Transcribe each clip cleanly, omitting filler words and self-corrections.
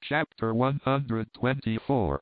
Chapter 124.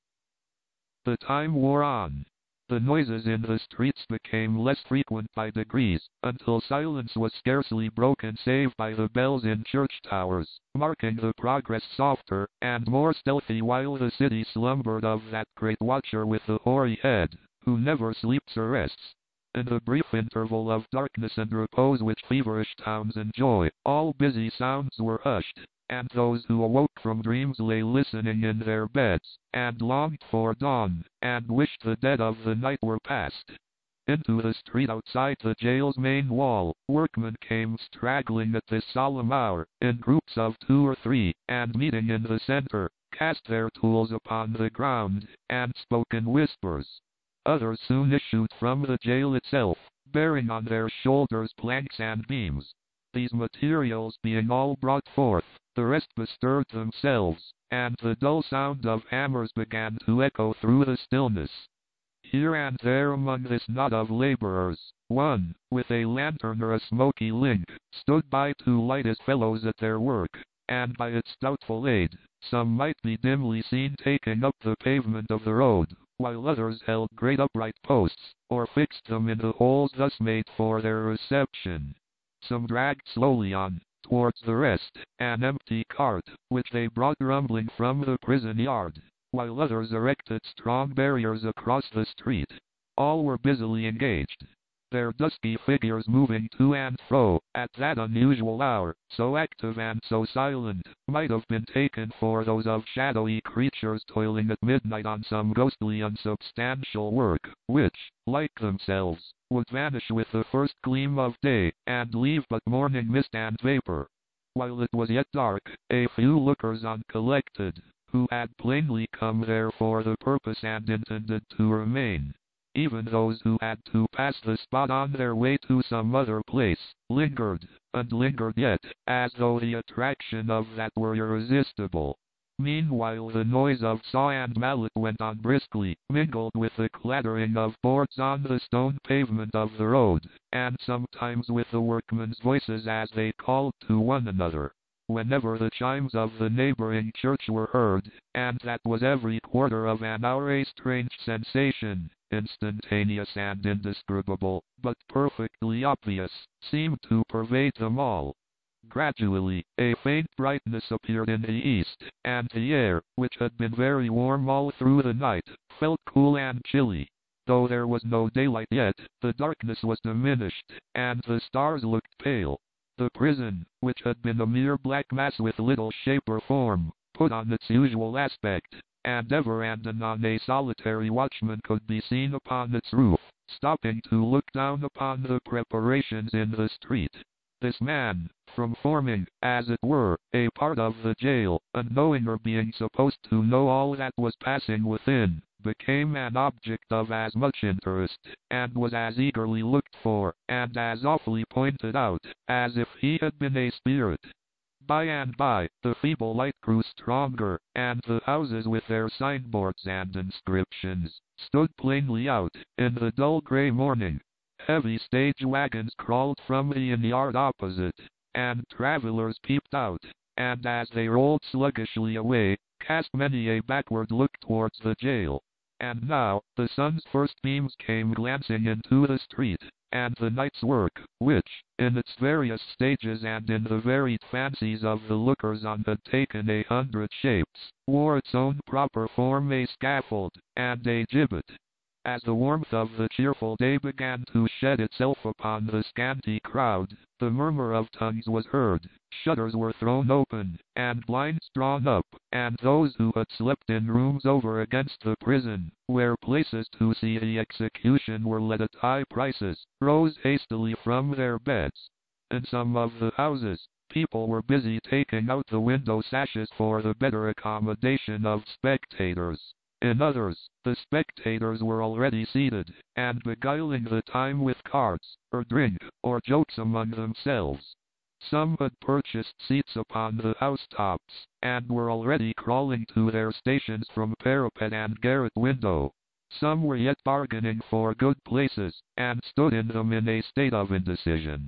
The time wore on. The noises in the streets became less frequent by degrees, until silence was scarcely broken save by the bells in church towers, marking the progress softer and more stealthy while the city slumbered of that great watcher with the hoary head, who never sleeps or rests. In the brief interval of darkness and repose which feverish towns enjoy, all busy sounds were hushed, and those who awoke from dreams lay listening in their beds, and longed for dawn, and wished the dead of the night were past. Into the street outside the jail's main wall, workmen came straggling at this solemn hour, in groups of 2 or 3, and meeting in the center, cast their tools upon the ground, and spoke in whispers. Others soon issued from the jail itself, bearing on their shoulders planks and beams. These materials being all brought forth, the rest bestirred themselves, and the dull sound of hammers began to echo through the stillness. Here and there among this knot of laborers, one, with a lantern or a smoky link, stood by to light his fellows at their work, and by its doubtful aid, some might be dimly seen taking up the pavement of the road, while others held great upright posts, or fixed them in the holes thus made for their reception. Some dragged slowly on, towards the rest, an empty cart, which they brought rumbling from the prison yard, while others erected strong barriers across the street. All were busily engaged, their dusky figures moving to and fro, at that unusual hour, so active and so silent, might have been taken for those of shadowy creatures toiling at midnight on some ghostly unsubstantial work, which, like themselves, would vanish with the first gleam of day, and leave but morning mist and vapor. While it was yet dark, a few lookers-on collected, who had plainly come there for the purpose and intended to remain. Even those who had to pass the spot on their way to some other place, lingered, and lingered yet, as though the attraction of that were irresistible. Meanwhile the noise of saw and mallet went on briskly, mingled with the clattering of boards on the stone pavement of the road, and sometimes with the workmen's voices as they called to one another. Whenever the chimes of the neighboring church were heard, and that was every quarter of an hour, a strange sensation, instantaneous and indescribable, but perfectly obvious, seemed to pervade them all. Gradually, a faint brightness appeared in the east, and the air, which had been very warm all through the night, felt cool and chilly. Though there was no daylight yet, the darkness was diminished, and the stars looked pale. The prison, which had been a mere black mass with little shape or form, put on its usual aspect, and ever and anon a solitary watchman could be seen upon its roof, stopping to look down upon the preparations in the street. This man, from forming, as it were, a part of the jail, and knowing or being supposed to know all that was passing within, became an object of as much interest, and was as eagerly looked for, and as awfully pointed out, as if he had been a spirit. By and by, the feeble light grew stronger, and the houses with their signboards and inscriptions, stood plainly out, in the dull grey morning. Heavy stage wagons crawled from the inn-yard opposite, and travelers peeped out, and as they rolled sluggishly away, cast many a backward look towards the jail. And now, the sun's first beams came glancing into the street, and the night's work, which, in its various stages and in the varied fancies of the lookers-on had taken 100 shapes, wore its own proper form, a scaffold, and a gibbet. As the warmth of the cheerful day began to shed itself upon the scanty crowd, the murmur of tongues was heard, shutters were thrown open, and blinds drawn up, and those who had slept in rooms over against the prison, where places to see the execution were let at high prices, rose hastily from their beds. In some of the houses, people were busy taking out the window sashes for the better accommodation of spectators. In others, the spectators were already seated, and beguiling the time with cards, or drink, or jokes among themselves. Some had purchased seats upon the housetops, and were already crawling to their stations from parapet and garret window. Some were yet bargaining for good places, and stood in them in a state of indecision.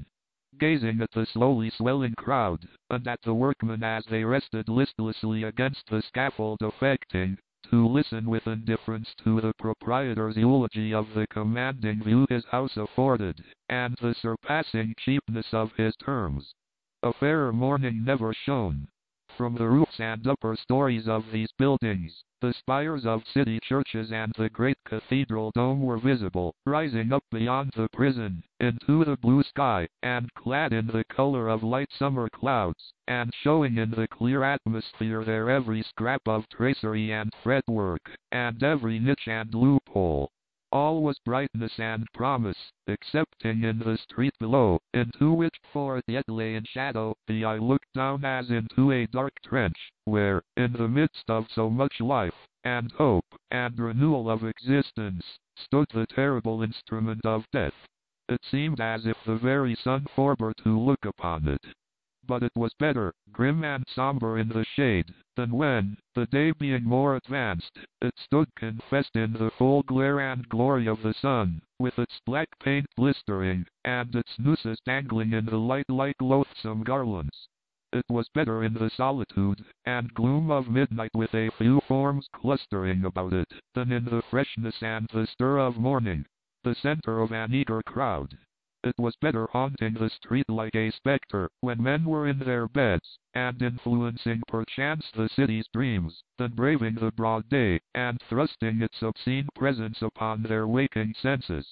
gazing at the slowly swelling crowd, and at the workmen as they rested listlessly against the scaffold, affecting to listen with indifference to the proprietor's eulogy of the commanding view his house afforded, and the surpassing cheapness of his terms. A fairer morning never shone. From the roofs and upper stories of these buildings, the spires of city churches and the great cathedral dome were visible, rising up beyond the prison, into the blue sky, and clad in the color of light summer clouds, and showing in the clear atmosphere their every scrap of tracery and fretwork, and every niche and loophole. All was brightness and promise, excepting in the street below, into which, for it yet lay in shadow, the eye looked down as into a dark trench, where, in the midst of so much life, and hope, and renewal of existence, stood the terrible instrument of death. It seemed as if the very sun forbore to look upon it. But it was better, grim and somber in the shade, than when, the day being more advanced, it stood confessed in the full glare and glory of the sun, with its black paint blistering, and its nooses dangling in the light like loathsome garlands. It was better in the solitude and gloom of midnight with a few forms clustering about it, than in the freshness and the stir of morning, the center of an eager crowd. It was better haunting the street like a spectre, when men were in their beds, and influencing perchance the city's dreams, than braving the broad day, and thrusting its obscene presence upon their waking senses.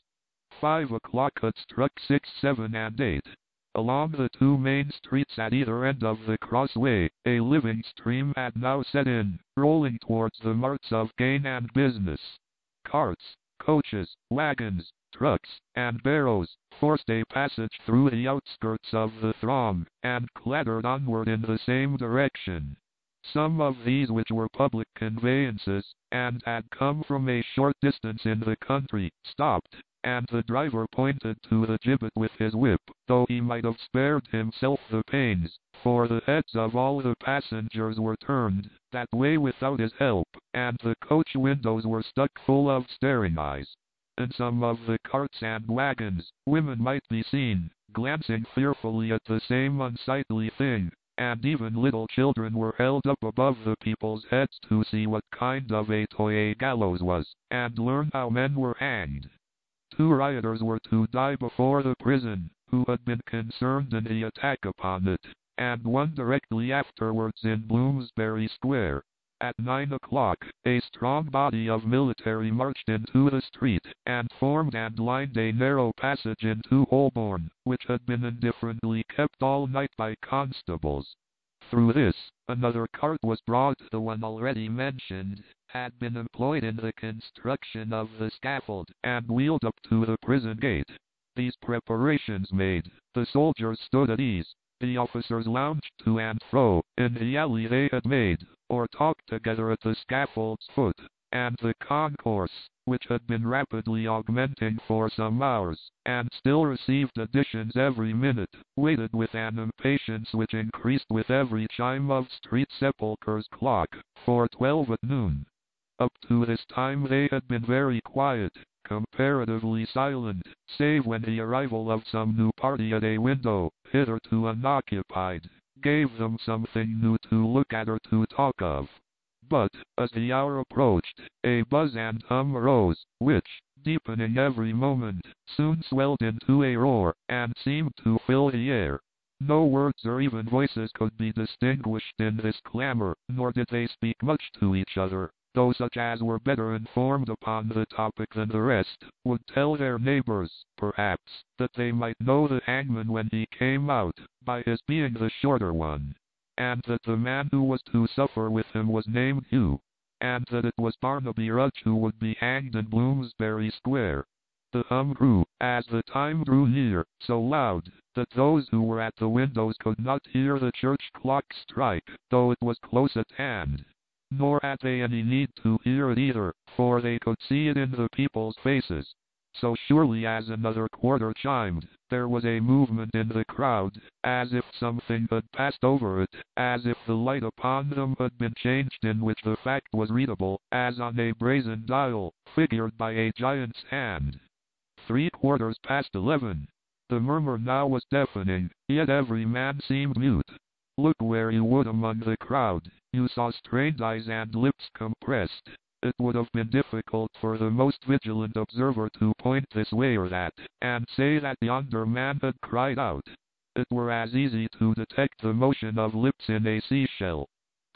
5 o'clock had struck 6, 7, and 8. Along the two main streets at either end of the crossway, a living stream had now set in, rolling towards the marts of gain and business. Carts, coaches, wagons, trucks, and barrows forced a passage through the outskirts of the throng, and clattered onward in the same direction. Some of these, which were public conveyances, and had come from a short distance in the country, stopped, and the driver pointed to the gibbet with his whip, though he might have spared himself the pains, for the heads of all the passengers were turned that way without his help, and the coach windows were stuck full of staring eyes. In some of the carts and wagons, women might be seen, glancing fearfully at the same unsightly thing, and even little children were held up above the people's heads to see what kind of a toy a gallows was, and learn how men were hanged. 2 rioters were to die before the prison, who had been concerned in the attack upon it, and one directly afterwards in Bloomsbury Square. At 9 o'clock, a strong body of military marched into the street, and formed and lined a narrow passage into Holborn, which had been indifferently kept all night by constables. Through this, another cart was brought. The one already mentioned had been employed in the construction of the scaffold, and wheeled up to the prison gate. These preparations made, the soldiers stood at ease. The officers lounged to and fro in the alley they had made, or talked together at the scaffold's foot, and the concourse, which had been rapidly augmenting for some hours, and still received additions every minute, waited with an impatience which increased with every chime of Street Sepulchre's clock, for 12 at noon. Up to this time they had been very quiet, comparatively silent, save when the arrival of some new party at a window, hitherto unoccupied, gave them something new to look at or to talk of. But, as the hour approached, a buzz and hum arose, which, deepening every moment, soon swelled into a roar, and seemed to fill the air. No words or even voices could be distinguished in this clamor, nor did they speak much to each other, though such as were better informed upon the topic than the rest, would tell their neighbors, perhaps, that they might know the hangman when he came out, by his being the shorter one, and that the man who was to suffer with him was named Hugh, and that it was Barnaby Rudge who would be hanged in Bloomsbury Square. The hum grew, as the time drew near, so loud, that those who were at the windows could not hear the church clock strike, though it was close at hand. Nor had they any need to hear it either, for they could see it in the people's faces. So surely as another quarter chimed, there was a movement in the crowd, as if something had passed over it, as if the light upon them had been changed, in which the fact was readable, as on a brazen dial, figured by a giant's hand. 11:75. The murmur now was deafening, yet every man seemed mute. Look where you would among the crowd, you saw strained eyes and lips compressed. It would have been difficult for the most vigilant observer to point this way or that, and say that yonder man had cried out. It were as easy to detect the motion of lips in a seashell.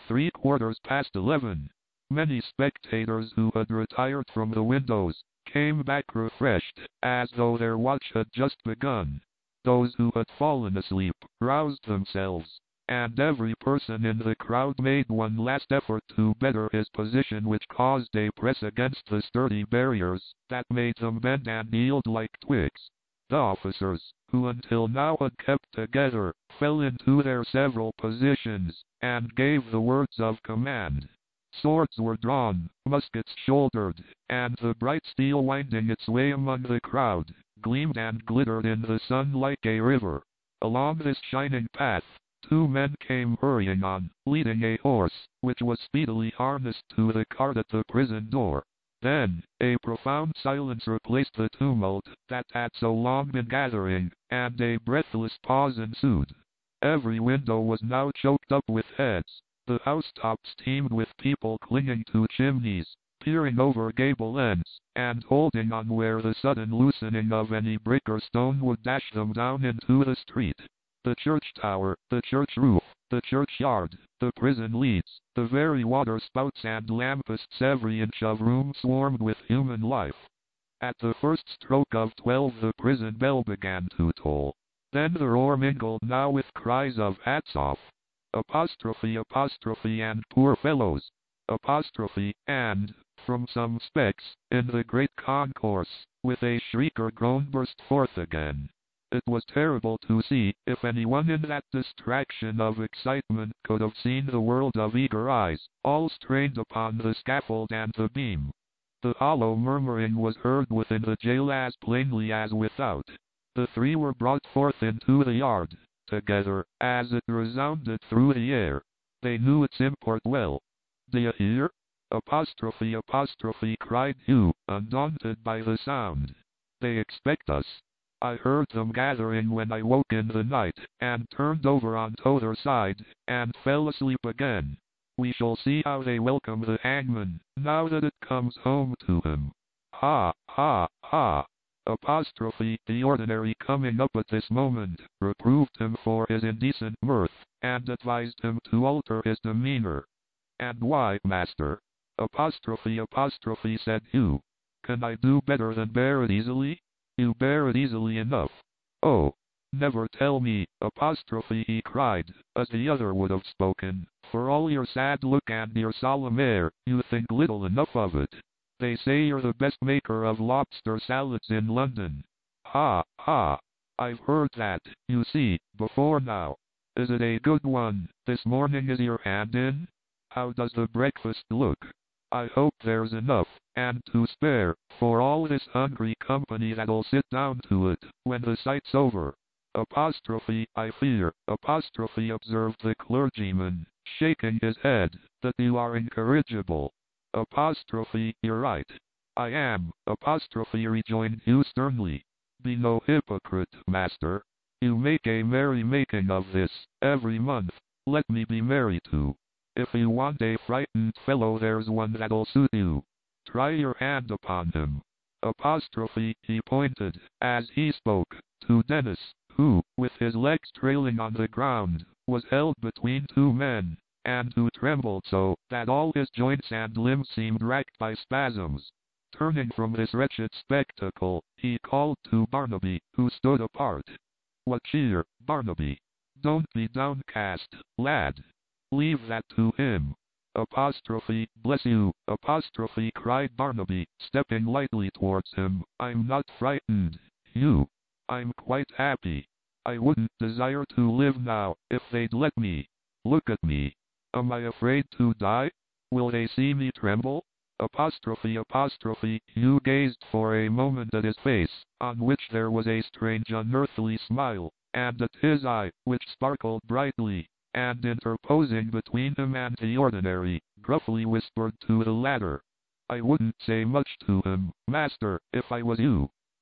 11:15. Many spectators who had retired from the windows came back refreshed, as though their watch had just begun. Those who had fallen asleep roused themselves, and every person in the crowd made one last effort to better his position, which caused a press against the sturdy barriers that made them bend and yield like twigs. The officers, who until now had kept together, fell into their several positions, and gave the words of command. Swords were drawn, muskets shouldered, and the bright steel winding its way among the crowd, gleamed and glittered in the sun like a river. Along this shining path, two men came hurrying on, leading a horse, which was speedily harnessed to the cart at the prison door. Then, a profound silence replaced the tumult that had so long been gathering, and a breathless pause ensued. Every window was now choked up with heads. The housetops teemed with people clinging to chimneys, peering over gable ends, and holding on where the sudden loosening of any brick or stone would dash them down into the street. The church tower, the church roof, the churchyard, the prison leads, the very water spouts and lamp-posts, every inch of room swarmed with human life. At the first stroke of 12 the prison bell began to toll. Then the roar mingled now with cries of "hats off!" Apostrophe, apostrophe, and "poor fellows!" Apostrophe, and, from some specks, in the great concourse, with a shriek or groan burst forth again. It was terrible to see. If anyone in that distraction of excitement could have seen the world of eager eyes, all strained upon the scaffold and the beam. The hollow murmuring was heard within the jail as plainly as without. The three were brought forth into the yard, together, as it resounded through the air. They knew its import well. "D'ye hear?" Apostrophe, apostrophe, cried Hugh, undaunted by the sound. "They expect us. I heard them gathering when I woke in the night, and turned over on t'other side, and fell asleep again. We shall see how they welcome the hangman, now that it comes home to him. Ha, ha, ha!" Apostrophe, the ordinary, coming up at this moment, reproved him for his indecent mirth, and advised him to alter his demeanor. "And why, master?" Apostrophe, apostrophe, said Hugh. "Can I do better than bear it easily?" "You bear it easily enough." "Oh, never tell me!" Apostrophe, he cried, as the other would have spoken. "For all your sad look and your solemn air, you think little enough of it. They say you're the best maker of lobster salads in London." "Ha, ha! I've heard that, you see, before now. Is it a good one? This morning is your hand in? How does the breakfast look? I hope there's enough, and to spare, for all this hungry company that'll sit down to it, when the sight's over." Apostrophe, I fear, apostrophe, observed the clergyman, shaking his head, "that you are incorrigible." Apostrophe, you're right. "I am," apostrophe, rejoined Hugh sternly. "Be no hypocrite, master. You make a merry making of this, every month. Let me be merry too. If you want a frightened fellow, there's one that'll suit you. Try your hand upon him." Apostrophe, he pointed, as he spoke, to Dennis, who, with his legs trailing on the ground, was held between two men, and who trembled so that all his joints and limbs seemed racked by spasms. Turning from this wretched spectacle, he called to Barnaby, who stood apart. "What cheer, Barnaby? Don't be downcast, lad. Leave that to him." Apostrophe, bless you, apostrophe, cried Barnaby, stepping lightly towards him. "I'm not frightened, Hugh. I'm quite happy. I wouldn't desire to live now, if they'd let me. Look at me. Am I afraid to die? Will they see me tremble?" Apostrophe, apostrophe, Hugh gazed for a moment at his face, on which there was a strange unearthly smile, and at his eye, which sparkled brightly, and interposing between him and the ordinary, gruffly whispered to the latter, "I wouldn't say much to him, master, if I was you.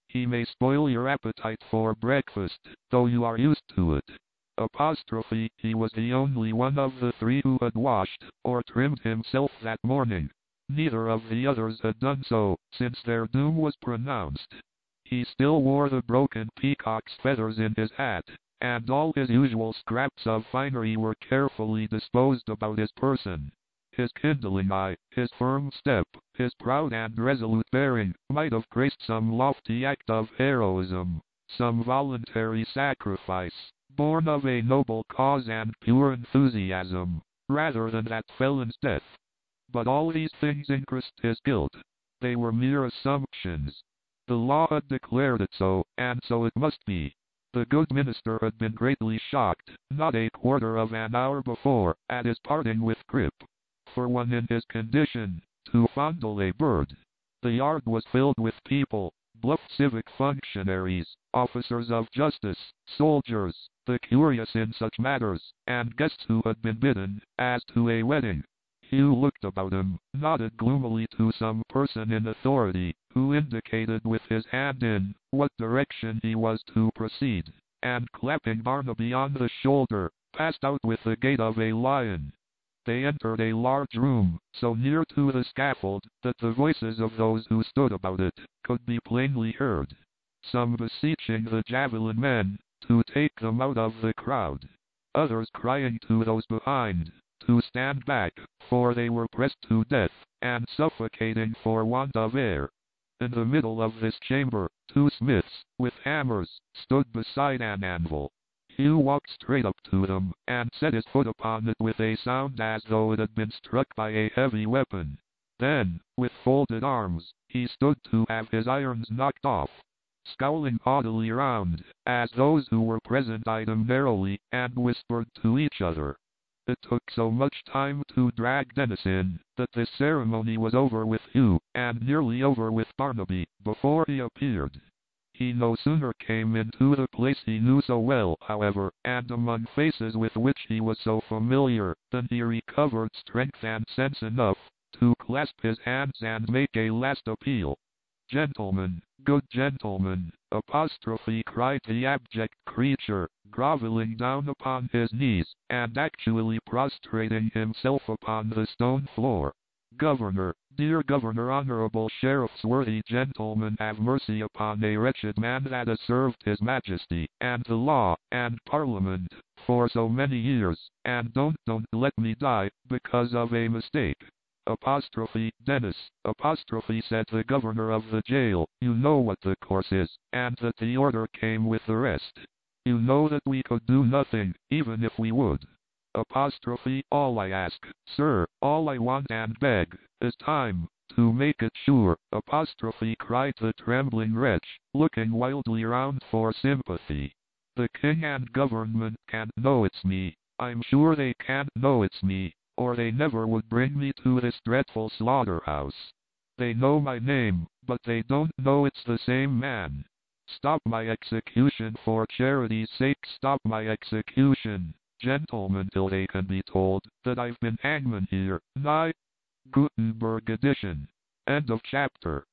He may spoil your appetite for breakfast, though you are used to it. Apostrophe, he was the only one of the three who had washed or trimmed himself that morning. Neither of the others had done so, since their doom was pronounced. He still wore the broken peacock's feathers in his hat, and all his usual scraps of finery were carefully disposed about his person. His kindling eye, his firm step, his proud and resolute bearing, might have graced some lofty act of heroism, some voluntary sacrifice, born of a noble cause and pure enthusiasm, rather than that felon's death. But all these things increased his guilt. They were mere assumptions. The law had declared it so, and so it must be. The good minister had been greatly shocked, not a quarter of an hour before, at his parting with Grip. For one in his condition, to fondle a bird. The yard was filled with people, bluff civic functionaries, officers of justice, soldiers, the curious in such matters, and guests who had been bidden, as to a wedding. Hugh looked about him, nodded gloomily to some person in authority, who indicated with his hand in what direction he was to proceed, and clapping Barnaby on the shoulder, passed out with the gait of a lion. They entered a large room, so near to the scaffold that the voices of those who stood about it could be plainly heard, some beseeching the javelin men to take them out of the crowd, others crying to those behind to stand back, for they were pressed to death, and suffocating for want of air. In the middle of this chamber, two smiths, with hammers, stood beside an anvil. Hugh walked straight up to them, and set his foot upon it with a sound as though it had been struck by a heavy weapon. Then, with folded arms, he stood to have his irons knocked off, scowling haughtily round, as those who were present eyed him narrowly, and whispered to each other. It took so much time to drag Dennis in, that this ceremony was over with Hugh, and nearly over with Barnaby, before he appeared. He no sooner came into the place he knew so well, however, and among faces with which he was so familiar, than he recovered strength and sense enough to clasp his hands and make a last appeal. "Gentlemen, good gentlemen," apostrophe cried the abject creature, groveling down upon his knees, and actually prostrating himself upon the stone floor. "Governor, dear Governor, honorable sheriffs, worthy gentlemen, have mercy upon a wretched man that has served his majesty, and the law, and parliament, for so many years, and don't let me die, because of a mistake." Apostrophe Dennis, apostrophe said the governor of the jail, "You know what the course is, and that the order came with the rest. You know that we could do nothing, even if we would. Apostrophe, all I ask, sir, all I want and beg, is time, to make it sure," apostrophe cried the trembling wretch, looking wildly round for sympathy. "The king and government can't know it's me, I'm sure they can't know it's me, or they never would bring me to this dreadful slaughterhouse. They know my name, but they don't know it's the same man. Stop my execution, for charity's sake, stop my execution, gentlemen, till they can be told that I've been hangman here, nigh." Gutenberg edition. End of chapter.